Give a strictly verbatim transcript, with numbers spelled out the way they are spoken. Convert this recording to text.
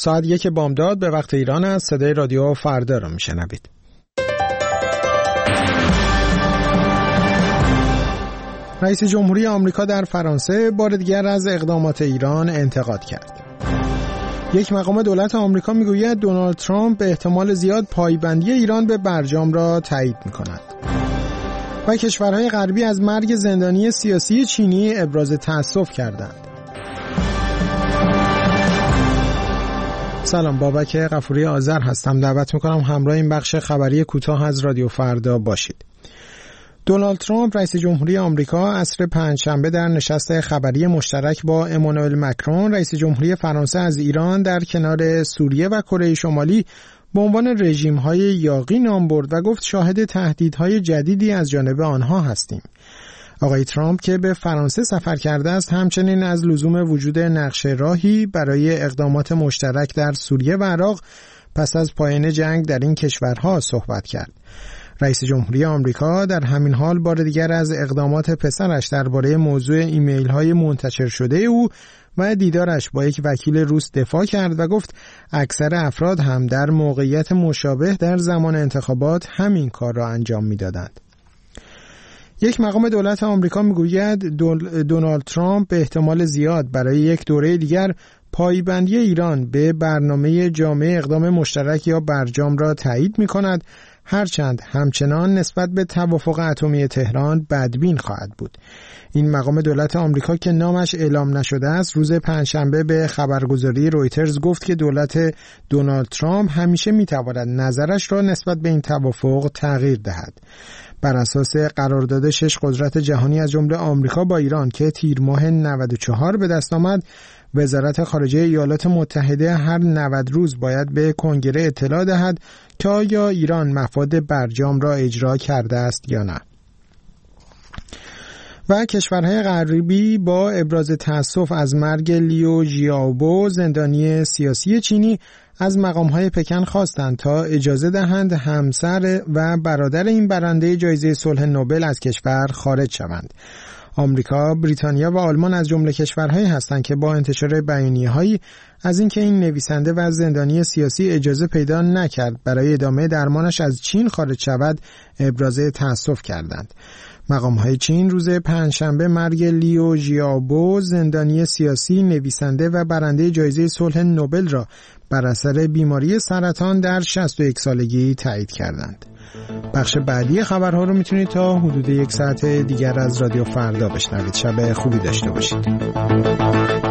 ساعت یک بامداد به وقت ایران است. صدای رادیو فردا را میشنوید. رئیس جمهوری آمریکا در فرانسه بار دیگر از اقدامات ایران انتقاد کرد. یک مقام دولت آمریکا میگوید دونالد ترامپ به احتمال زیاد پایبندی ایران به برجام را تایید میکند. و کشورهای غربی از مرگ زندانی سیاسی چینی ابراز تأسف کردند. سلام، بابک غفوری آذر هستم. دعوت میکنم همراه این بخش خبری کوتاه از رادیو فردا باشید. دونالد ترامپ رئیس جمهوری آمریکا عصر پنجشنبه در نشست خبری مشترک با امانوئل مکرون رئیس جمهوری فرانسه از ایران در کنار سوریه و کره شمالی به عنوان رژیم‌های یاغی نام برد و گفت شاهد تهدیدهای جدیدی از جانب آنها هستیم. آقای ترامپ که به فرانسه سفر کرده است همچنین از لزوم وجود نقشه راهی برای اقدامات مشترک در سوریه و عراق پس از پایان جنگ در این کشورها صحبت کرد. رئیس جمهوری آمریکا در همین حال بار دیگر از اقدامات پسرش درباره موضوع ایمیل‌های منتشر شده او و دیدارش با یک وکیل روس دفاع کرد و گفت اکثر افراد هم در موقعیت مشابه در زمان انتخابات همین کار را انجام می‌دادند. یک مقام دولت آمریکا میگوید دونالد ترامپ به احتمال زیاد برای یک دوره دیگر پایبندی ایران به برنامه جامعه اقدام مشترک یا برجام را تایید می‌کند، هرچند همچنان نسبت به توافق اتمی تهران بدبین خواهد بود. این مقام دولت آمریکا که نامش اعلام نشده است روز پنجشنبه به خبرگزاری رویترز گفت که دولت دونالد ترامپ همیشه میتواند نظرش را نسبت به این توافق تغییر دهد. بر اساس قرارداد شش قدرت جهانی از جمله آمریکا با ایران که تیر ماه نود و چهار به دست آمد، وزارت خارجه ایالات متحده هر نود روز باید به کنگره اطلاع دهد که آیا ایران مفاد برجام را اجرا کرده است یا نه. و کشورهای غربی با ابراز تأسف از مرگ لیو ژیائوبو زندانی سیاسی چینی از مقامهای پکن خواستند تا اجازه دهند همسر و برادر این برنده جایزه صلح نوبل از کشور خارج شوند. آمریکا، بریتانیا و آلمان از جمله کشورهایی هستند که با انتشار بیانیه‌هایی از اینکه این نویسنده و زندانی سیاسی اجازه پیدا نکرد برای ادامه درمانش از چین خارج شود ابراز تأسف کردند. مقام‌های چین روز پنجشنبه مرگ لیو ژیائوبو زندانی سیاسی، نویسنده و برنده جایزه صلح نوبل را بر اثر بیماری سرطان در شصت و یک سالگی تایید کردند. بخش بعدی خبرها رو میتونید تا حدود یک ساعت دیگر از رادیو فردا بشنوید. شب خوبی داشته باشید.